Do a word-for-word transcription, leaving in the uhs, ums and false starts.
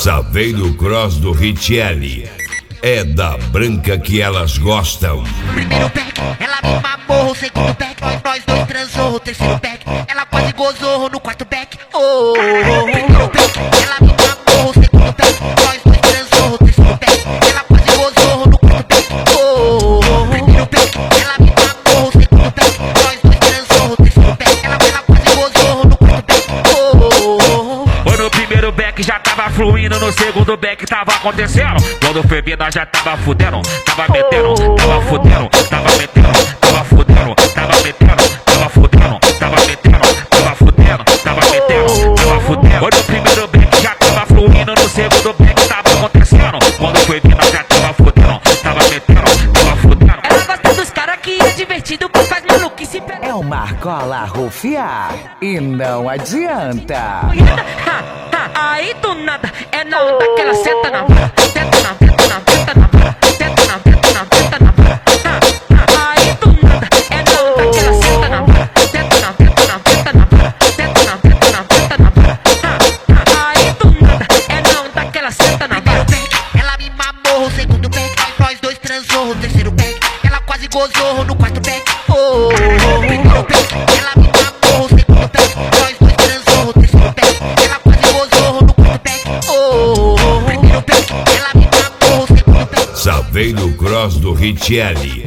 Saveiro Cross do Richelli. É da branca que elas gostam. Primeiro pack, ela me mamou. Segundo pack, nós dois transou. Terceiro pack, ela quase gozou. No quarto pack, oh, oh, oh. Primeiro pack, ela me mamou. Segundo pack, nós dois transou. Terceiro pack, ela quase gozou. No quarto pack, oh, oh, oh. Primeiro pack, ela me mamou. Segundo pack, nós dois transou. Terceiro pack, ela, ela quase gozou. No quarto pack, oh, oh, oh. Foi no primeiro back, já tava fluindo. No segundo back tava acontecendo. Quando foi vir, nós já tava fudendo. Tava metendo, tava fudendo. Tava metendo, tava fudendo. Tava metendo, tava fudendo. Tava metendo, tava fudendo. Tava metendo, tava fudendo. Foi no primeiro back, já tava fluindo. No segundo back tava acontecendo. Quando foi vir, nós já tava fudendo. Tava metendo, tava fudendo. Ela gosta dos caras que é divertido, pois faz maluquice. É uma cola rufiar e não adianta. Ha, ha, aí do nada é na onda que ela senta na vara, senta na senta na senta na vara, senta na senta na senta na vara. Ha, ha, aí do nada é na onda que ela senta na vara, senta na senta na senta na vara, senta na senta na senta na vara. Ha, ha, aí do nada é na onda que ela senta na vara. Ela me mamou. Segundo pack, nós dois transou. Terceiro pack, ela quase gozou. No quarto pack, oh, oh, oh. Primeiro pack, ela me mamou. Segundo pack, nós dois transou. Terceiro pack, ela quase gozou. No quarto pack, oh, oh, oh. Primeiro pack, ela me mamou. Segundo pack. Saveiro Cross do Richelli.